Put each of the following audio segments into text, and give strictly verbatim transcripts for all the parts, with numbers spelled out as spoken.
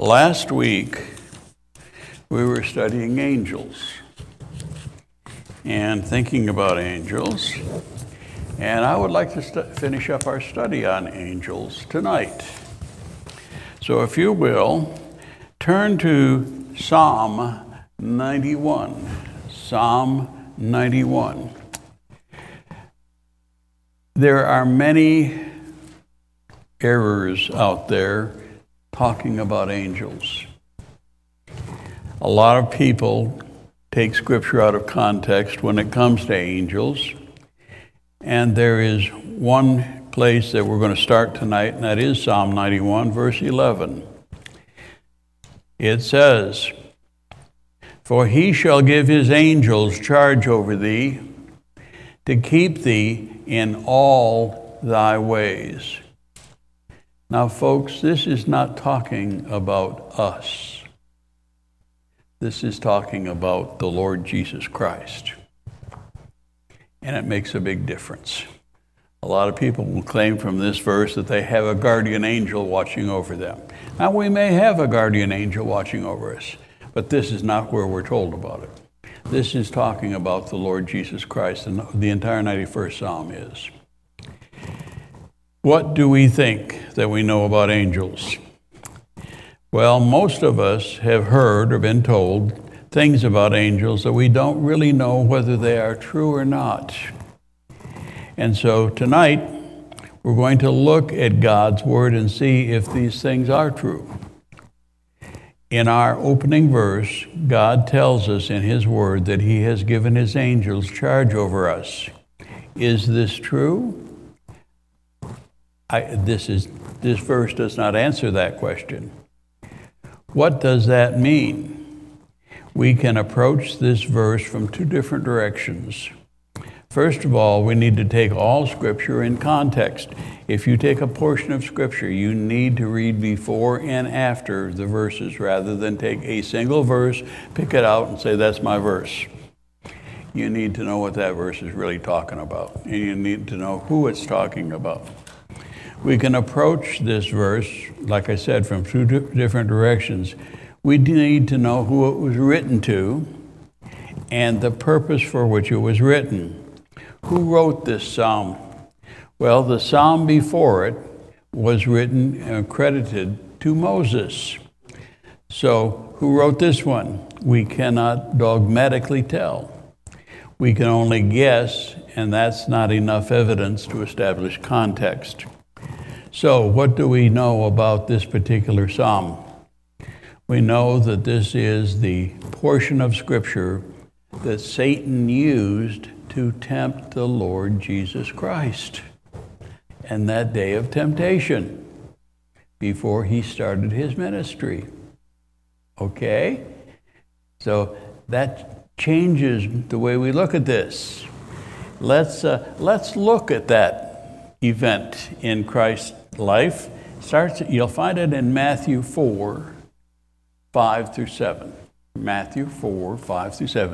Last week, we were studying angels and thinking about angels, and I would like to st- finish up our study on angels tonight. So if you will, turn to Psalm ninety-one. Psalm ninety-one. There are many errors out there talking about angels. A lot of people take scripture out of context when it comes to angels. And there is one place that we're going to start tonight, and that is Psalm ninety-one, verse eleven. It says, "For he shall give his angels charge over thee, to keep thee in all thy ways." Now, folks, this is not talking about us. This is talking about the Lord Jesus Christ. And it makes a big difference. A lot of people will claim from this verse that they have a guardian angel watching over them. Now, we may have a guardian angel watching over us, but this is not where we're told about it. This is talking about the Lord Jesus Christ, and the entire ninety-first Psalm is. What do we think that we know about angels? Well, most of us have heard or been told things about angels that we don't really know whether they are true or not. And so tonight, we're going to look at God's Word and see if these things are true. In our opening verse, God tells us in His Word that He has given His angels charge over us. Is this true? I, this is this verse does not answer that question. What does that mean? We can approach this verse from two different directions. First of all, we need to take all Scripture in context. If you take a portion of Scripture, you need to read before and after the verses rather than take a single verse, pick it out, and say, that's my verse. You need to know what that verse is really talking about, and you need to know who it's talking about. We can approach this verse, like I said, from two different directions. We need to know who it was written to and the purpose for which it was written. Who wrote this psalm? Well, the psalm before it was written and credited to Moses. So, who wrote this one? We cannot dogmatically tell. We can only guess, and that's not enough evidence to establish context. So, what do we know about this particular psalm? We know that this is the portion of Scripture that Satan used to tempt the Lord Jesus Christ and that day of temptation before he started his ministry. Okay? So that changes the way we look at this. Let's uh, let's look at that event in Christ's life. Starts. You'll find it in Matthew four, five through seven. Matthew four, five through seven.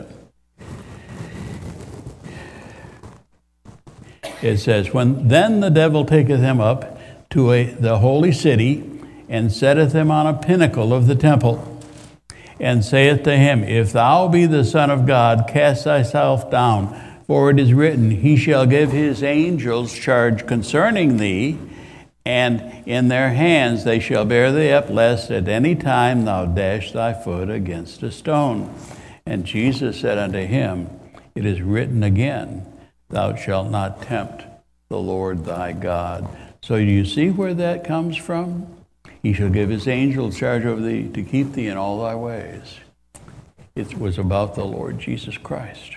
It says, "When then the devil taketh him up to a, the holy city, and setteth him on a pinnacle of the temple, and saith to him, If thou be the Son of God, cast thyself down. For it is written, He shall give His angels charge concerning thee, and in their hands they shall bear thee up, lest at any time thou dash thy foot against a stone. And Jesus said unto him, It is written again, Thou shalt not tempt the Lord thy God." So do you see where that comes from? He shall give His angels charge over thee to keep thee in all thy ways. It was about the Lord Jesus Christ.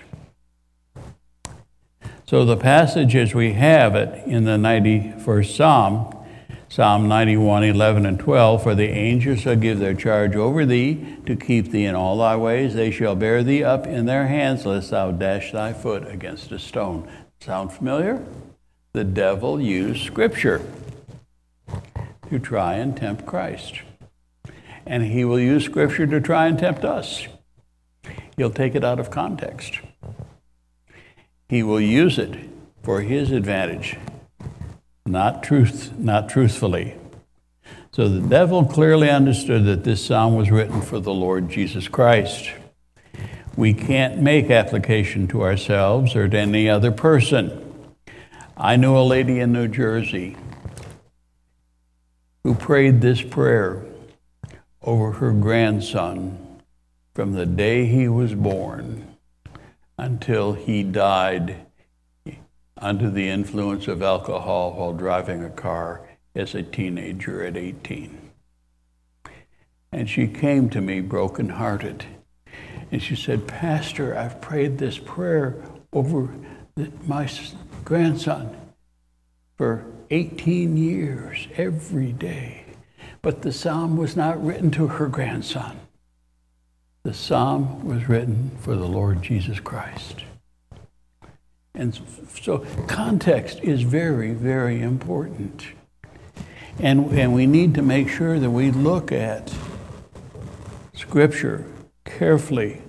So the passage as we have it in the ninety-first Psalm, Psalm ninety-one, eleven and twelve, "For the angels shall give their charge over thee to keep thee in all thy ways. They shall bear thee up in their hands, lest thou dash thy foot against a stone." Sound familiar? The devil used Scripture to try and tempt Christ. And he will use Scripture to try and tempt us. He'll take it out of context. He will use it for his advantage, not truth, not truthfully. So the devil clearly understood that this psalm was written for the Lord Jesus Christ. We can't make application to ourselves or to any other person. I knew a lady in New Jersey who prayed this prayer over her grandson from the day he was born until he died under the influence of alcohol while driving a car as a teenager at eighteen. And she came to me brokenhearted. And she said, Pastor, I've prayed this prayer over the, my grandson for eighteen years, every day. But the psalm was not written to her grandson. The psalm was written for the Lord Jesus Christ. And so context is very, very important. And, and we need to make sure that we look at Scripture carefully.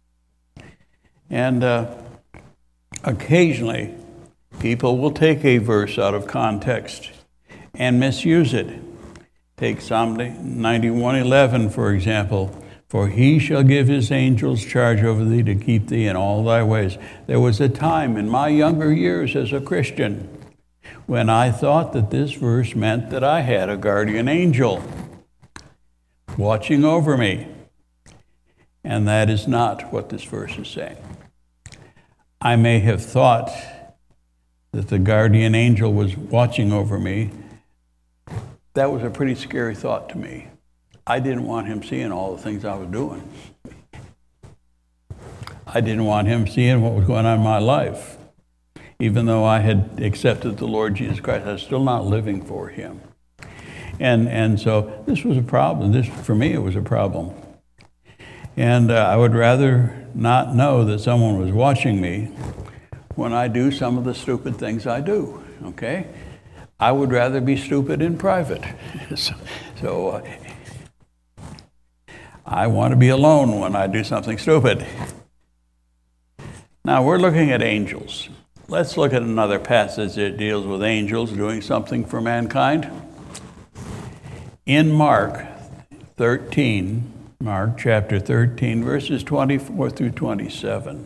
And uh, occasionally, people will take a verse out of context and misuse it. Take Psalm ninety-one eleven, for example. For he shall give his angels charge over thee to keep thee in all thy ways. There was a time in my younger years as a Christian when I thought that this verse meant that I had a guardian angel watching over me. And that is not what this verse is saying. I may have thought that the guardian angel was watching over me. That was a pretty scary thought to me. I didn't want him seeing all the things I was doing. I didn't want him seeing what was going on in my life. Even though I had accepted the Lord Jesus Christ, I was still not living for him. And and so this was a problem. This, for me, it was a problem. And uh, I would rather not know that someone was watching me when I do some of the stupid things I do, okay? I would rather be stupid in private. so so uh, I want to be alone when I do something stupid. Now, we're looking at angels. Let's look at another passage that deals with angels doing something for mankind. In Mark thirteen, Mark chapter thirteen, verses twenty-four through twenty-seven.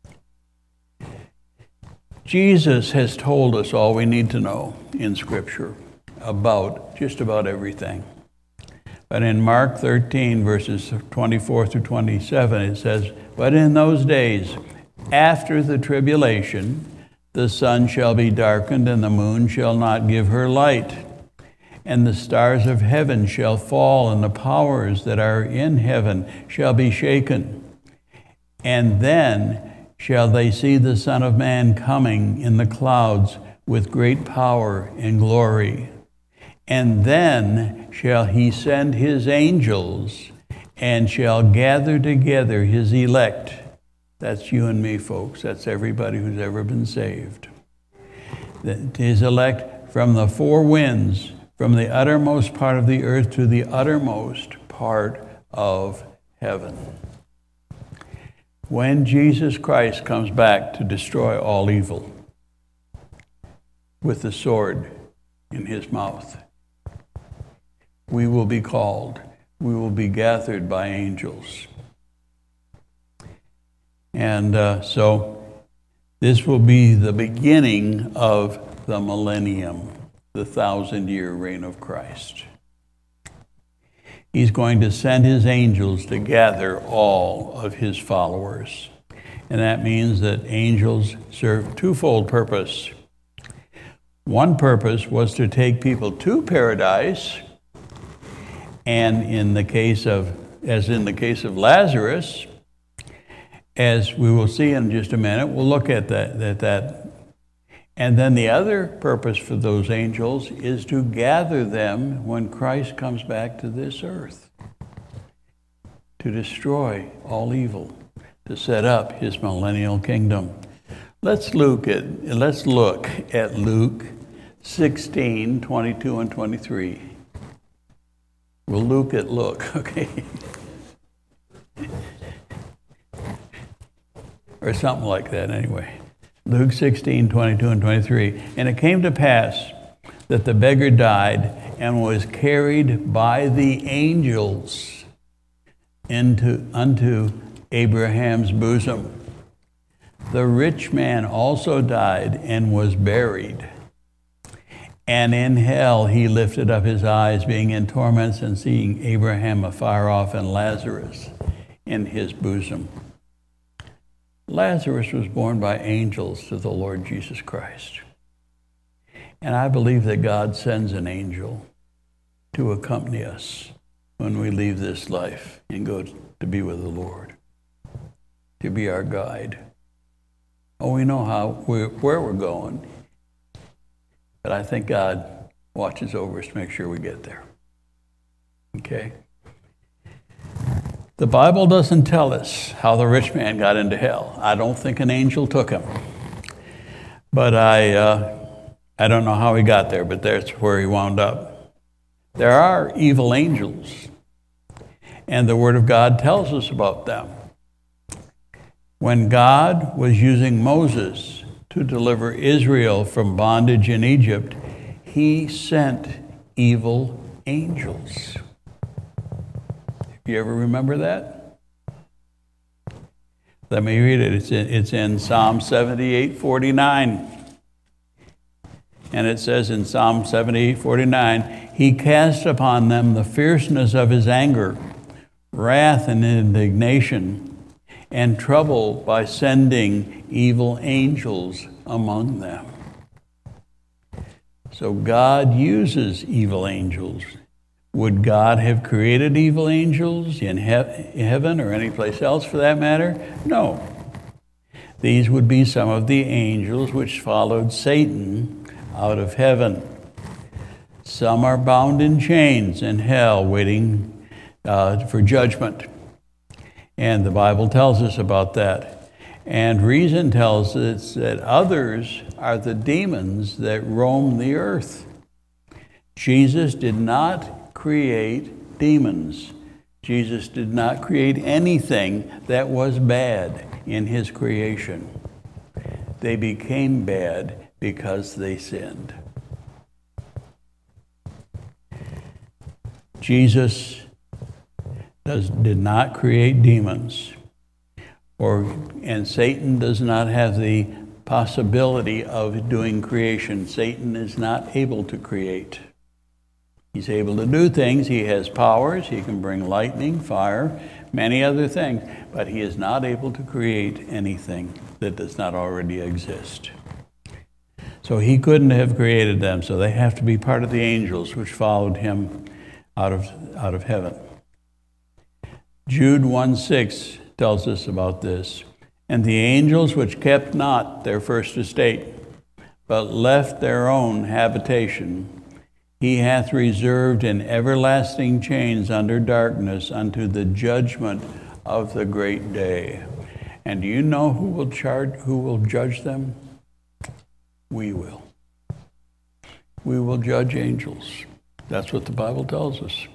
Jesus has told us all we need to know in Scripture about just about everything. But in Mark thirteen, verses twenty-four through twenty-seven, it says, But in those days, after the tribulation, the sun shall be darkened, and the moon shall not give her light. And the stars of heaven shall fall, and the powers that are in heaven shall be shaken. And then shall they see the Son of Man coming in the clouds with great power and glory. And then shall he send his angels, and shall gather together his elect. That's you and me, folks. That's everybody who's ever been saved. His elect from the four winds, from the uttermost part of the earth to the uttermost part of heaven. When Jesus Christ comes back to destroy all evil with the sword in his mouth, we will be called. We will be gathered by angels. And uh, so this will be the beginning of the millennium, the thousand-year reign of Christ. He's going to send his angels to gather all of his followers. And that means that angels serve twofold purpose. One purpose was to take people to paradise, and in the case of, as in the case of Lazarus, as we will see in just a minute, we'll look at that, that, that. And then the other purpose for those angels is to gather them when Christ comes back to this earth, to destroy all evil, to set up his millennial kingdom. Let's look at, let's look at Luke sixteen, twenty-two and twenty-three. We'll look at look, okay? Or something like that anyway. Luke sixteen, twenty-two and twenty-three. And it came to pass that the beggar died and was carried by the angels into unto Abraham's bosom. The rich man also died and was buried. And in hell he lifted up his eyes, being in torments, and seeing Abraham afar off and Lazarus in his bosom. Lazarus was born by angels to the Lord Jesus Christ. And I believe that God sends an angel to accompany us when we leave this life and go to be with the Lord, to be our guide. Oh, we know how we're, where we're going, but I think God watches over us to make sure we get there. Okay? The Bible doesn't tell us how the rich man got into hell. I don't think an angel took him. But I, uh, I don't know how he got there, but that's where he wound up. There are evil angels, and the Word of God tells us about them. When God was using Moses to deliver Israel from bondage in Egypt, he sent evil angels. You ever remember that? Let me read it. It's in, it's in Psalm seventy-eight forty-nine. And it says in Psalm seventy-eight forty-nine, he cast upon them the fierceness of his anger, wrath and indignation, and trouble by sending evil angels among them. So God uses evil angels. Would God have created evil angels in he- heaven or any place else for that matter? No. These would be some of the angels which followed Satan out of heaven. Some are bound in chains in hell waiting uh, for judgment. And the Bible tells us about that. And reason tells us that others are the demons that roam the earth. Jesus did not create demons. Jesus did not create anything that was bad in his creation. They became bad because they sinned. Jesus does, did not create demons, or and Satan does not have the possibility of doing creation. Satan is not able to create. He's able to do things. He has powers. He can bring lightning, fire, many other things, but he is not able to create anything that does not already exist. So he couldn't have created them, so they have to be part of the angels which followed him out of, out of heaven. Jude one six tells us about this. And the angels which kept not their first estate, but left their own habitation, he hath reserved in everlasting chains under darkness unto the judgment of the great day. And do you know who will charge, who will judge them? We will. We will judge angels. That's what the Bible tells us.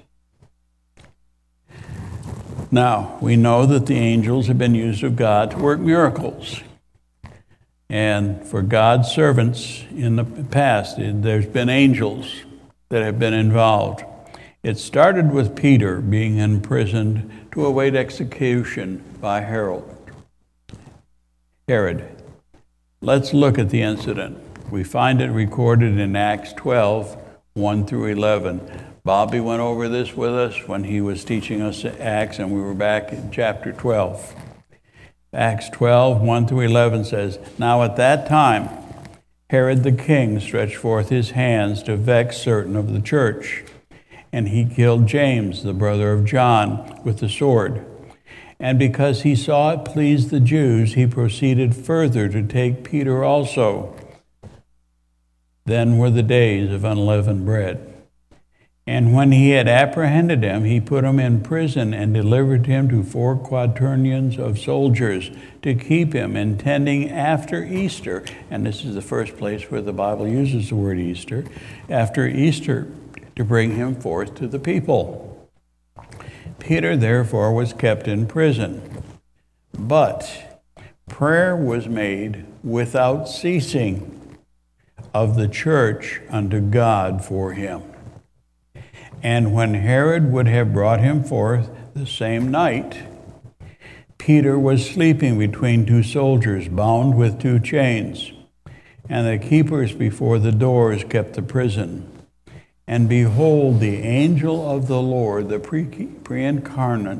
Now, we know that the angels have been used of God to work miracles. And for God's servants in the past, there's been angels that have been involved. It started with Peter being imprisoned to await execution by Herod. Herod. Let's look at the incident. We find it recorded in Acts twelve, one through eleven. Bobby went over this with us when he was teaching us Acts, and we were back in chapter twelve. Acts twelve, one through eleven says, Now at that time, Herod the king stretched forth his hands to vex certain of the church, and he killed James, the brother of John, with the sword. And because he saw it pleased the Jews, he proceeded further to take Peter also. Then were the days of unleavened bread. And when he had apprehended him, he put him in prison and delivered him to four quaternions of soldiers to keep him, intending after Easter, and this is the first place where the Bible uses the word Easter, after Easter, to bring him forth to the people. Peter, therefore, was kept in prison. But prayer was made without ceasing of the church unto God for him. And when Herod would have brought him forth the same night, Peter was sleeping between two soldiers, bound with two chains. And the keepers before the doors kept the prison. And behold, the angel of the Lord, the pre- pre-incarnate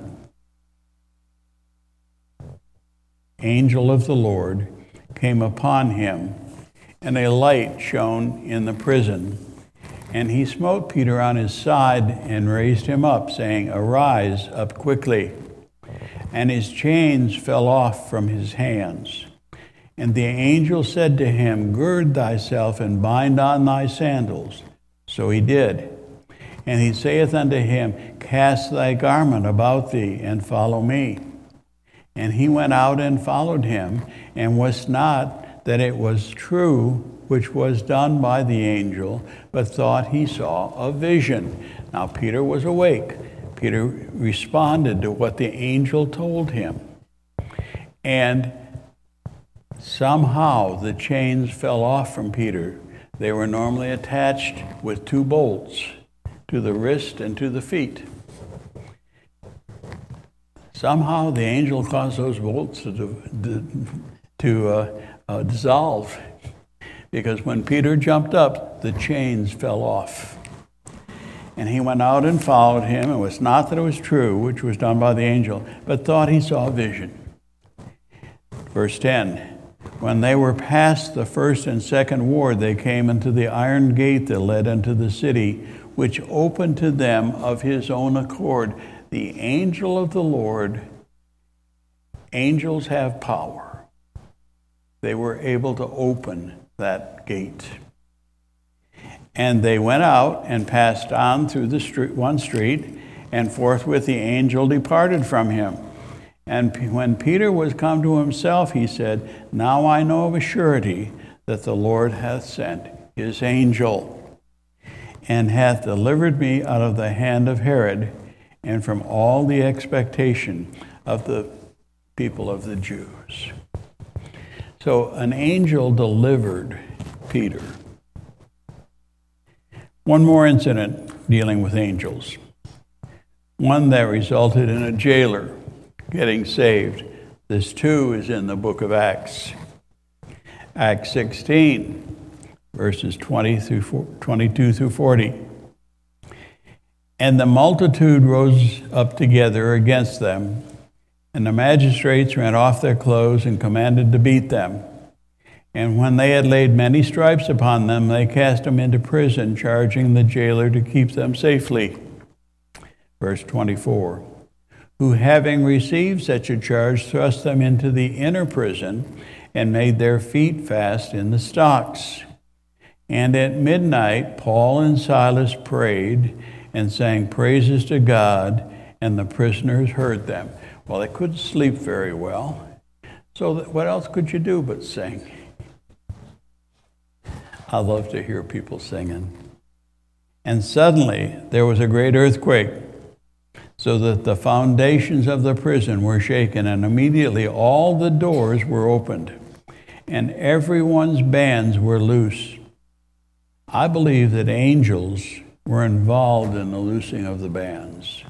angel of the Lord, came upon him, and a light shone in the prison. And he smote Peter on his side and raised him up, saying, Arise up quickly. And his chains fell off from his hands. And the angel said to him, Gird thyself and bind on thy sandals. So he did. And he saith unto him, Cast thy garment about thee, and follow me. And he went out and followed him, and wist not that it was true which was done by the angel, but thought he saw a vision. Now Peter was awake. Peter responded to what the angel told him. And somehow the chains fell off from Peter. They were normally attached with two bolts to the wrist and to the feet. Somehow the angel caused those bolts to, to uh, uh, dissolve, because when Peter jumped up, the chains fell off. And he went out and followed him, and was not that it was true, which was done by the angel, but thought he saw a vision. Verse ten, when they were past the first and second ward, they came into the iron gate that led unto the city, which opened to them of his own accord. The angel of the Lord, angels have power. They were able to open that gate. And they went out and passed on through the street, one street, and forthwith the angel departed from him. And when Peter was come to himself, he said, Now I know of a surety that the Lord hath sent his angel, and hath delivered me out of the hand of Herod, and from all the expectation of the people of the Jews. So an angel delivered Peter. One more incident dealing with angels. One that resulted in a jailer getting saved. This too is in the book of Acts. Acts sixteen, verses twenty through twenty-two through forty. And the multitude rose up together against them, and the magistrates rent off their clothes and commanded to beat them. And when they had laid many stripes upon them, they cast them into prison, charging the jailer to keep them safely. Verse twenty-four, who having received such a charge, thrust them into the inner prison, and made their feet fast in the stocks. And at midnight Paul and Silas prayed, and sang praises to God, and the prisoners heard them. Well, they couldn't sleep very well, so that, what else could you do but sing? I love to hear people singing. And suddenly there was a great earthquake, so that the foundations of the prison were shaken, and immediately all the doors were opened, and everyone's bands were loose. I believe that angels were involved in the loosing of the bands.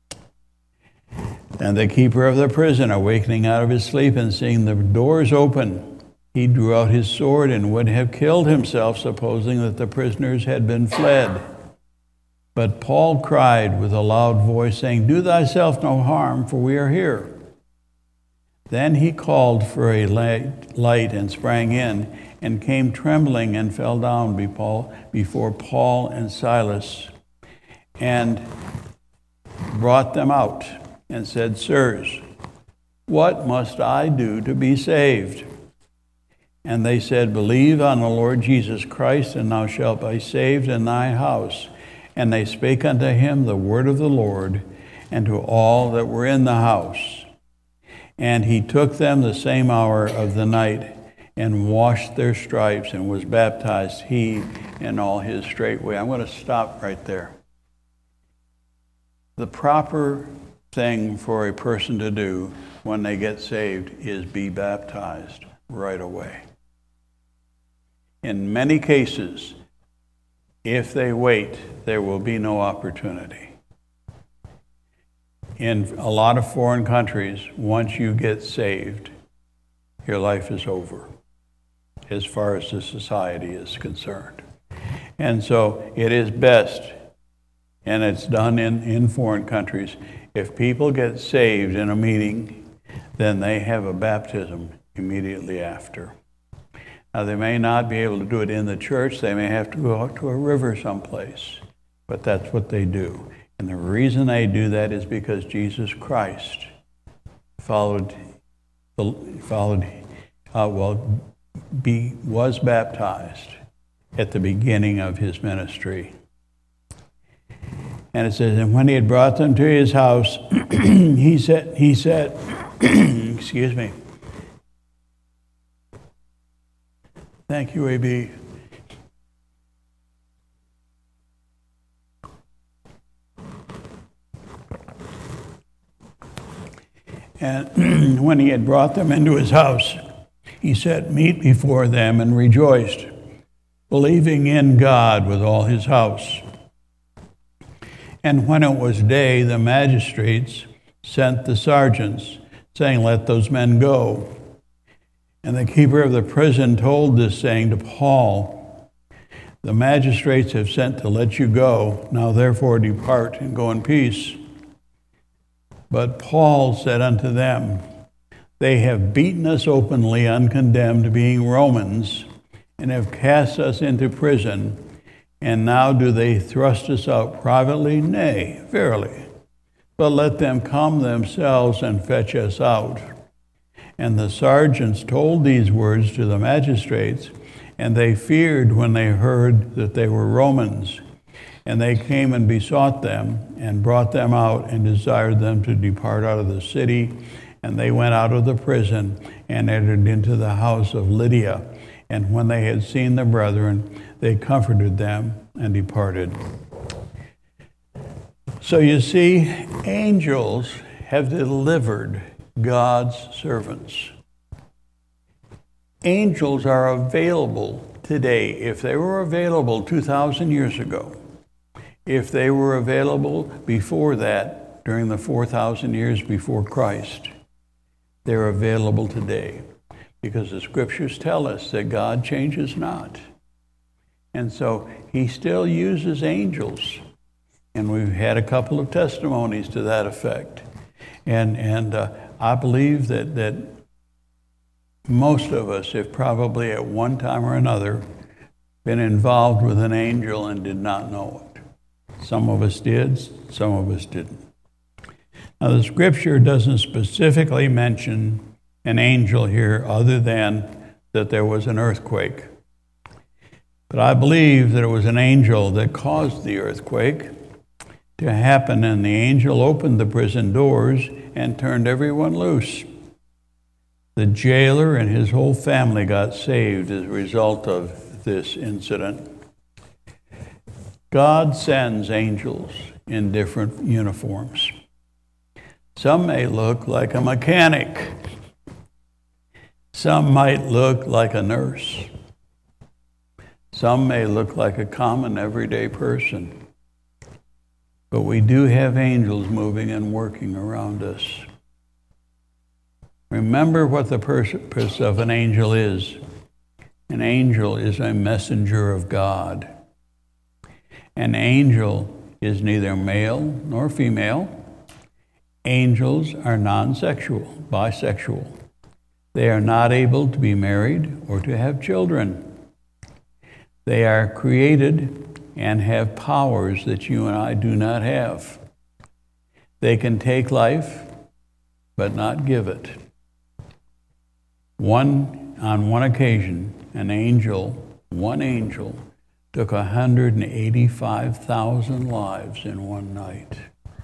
And the keeper of the prison, awakening out of his sleep and seeing the doors open, he drew out his sword and would have killed himself, supposing that the prisoners had been fled. But Paul cried with a loud voice, saying, Do thyself no harm, for we are here. Then he called for a light and sprang in, and came trembling and fell down before Paul and Silas, and brought them out, and said, Sirs, what must I do to be saved? And they said, Believe on the Lord Jesus Christ, and thou shalt be saved in thy house. And they spake unto him the word of the Lord, and to all that were in the house. And he took them the same hour of the night, and washed their stripes, and was baptized, he and all his straightway. I'm going to stop right there. The proper thing for a person to do when they get saved is be baptized right away. In many cases, if they wait, there will be no opportunity. In a lot of foreign countries, once you get saved, your life is over as far as the society is concerned. And so it is best, and it's done in, in foreign countries, if people get saved in a meeting, then they have a baptism immediately after. Now, they may not be able to do it in the church. They may have to go out to a river someplace, but that's what they do. And the reason they do that is because Jesus Christ followed, followed, uh, well, be, was baptized at the beginning of his ministry. And it says, and when he had brought them to his house, he said, he said, excuse me. Thank you, A B. And when he had brought them into his house, he set meat before them and rejoiced, believing in God with all his house. And when it was day, the magistrates sent the sergeants, saying, let those men go. And the keeper of the prison told this saying to Paul, the magistrates have sent to let you go. Now therefore depart and go in peace. But Paul said unto them, they have beaten us openly uncondemned, being Romans, and have cast us into prison. And now do they thrust us out privately? Nay, verily. But let them come themselves and fetch us out. And the sergeants told these words to the magistrates, and they feared when they heard that they were Romans. And they came and besought them, and brought them out, and desired them to depart out of the city. And they went out of the prison, and entered into the house of Lydia. And when they had seen the brethren, they comforted them, and departed. So you see, angels have delivered God's servants. Angels are available today. If they were available two thousand years ago, if they were available before that, during the four thousand years before Christ, they're available today. Because the scriptures tell us that God changes not. And so he still uses angels. And we've had a couple of testimonies to that effect. And and uh, I believe that, that most of us have probably at one time or another been involved with an angel and did not know it. Some of us did, some of us didn't. Now the scripture doesn't specifically mention an angel here other than that there was an earthquake. But I believe that it was an angel that caused the earthquake to happen, and the angel opened the prison doors and turned everyone loose. The jailer and his whole family got saved as a result of this incident. God sends angels in different uniforms. Some may look like a mechanic. Some might look like a nurse. Some may look like a common everyday person. But we do have angels moving and working around us. Remember what the purpose of an angel is. An angel is a messenger of God. An angel is neither male nor female. Angels are non-sexual, bisexual. They are not able to be married or to have children. They are created and have powers that you and I do not have. They can take life, but not give it. One, on one occasion, an angel, one angel, took one hundred eighty-five thousand lives in one night.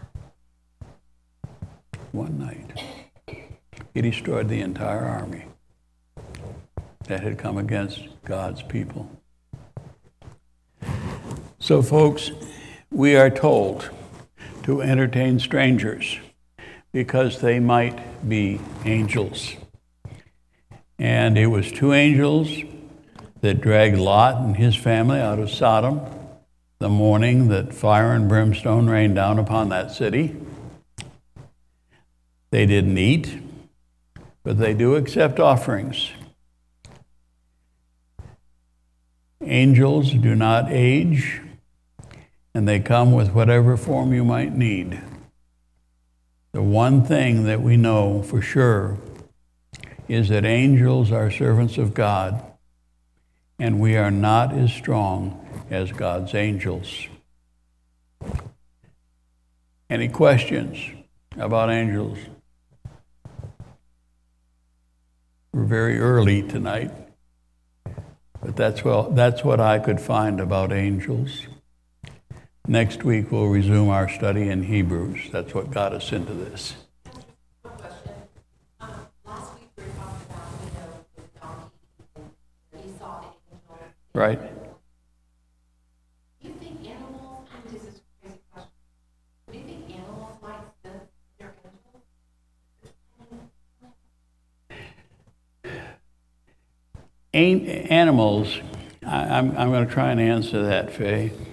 One night. He destroyed the entire army that had come against God's people. So, folks, we are told to entertain strangers because they might be angels. And it was two angels that dragged Lot and his family out of Sodom the morning that fire and brimstone rained down upon that city. They didn't eat, but they do accept offerings. Angels do not age, and they come with whatever form you might need. The one thing that we know for sure is that angels are servants of God, and we are not as strong as God's angels. Any questions about angels? We're very early tonight, but that's well, that's what I could find about angels. Next week we'll resume our study in Hebrews. That's what got us into this. One question. Um, last week we were talking about, you know, the donkey and Esau, the angel. Right. Do you think animals, and this is a crazy question, do you think animals might sense their angels? Ain't animals, I, I'm, I'm going to try and answer that, Faye.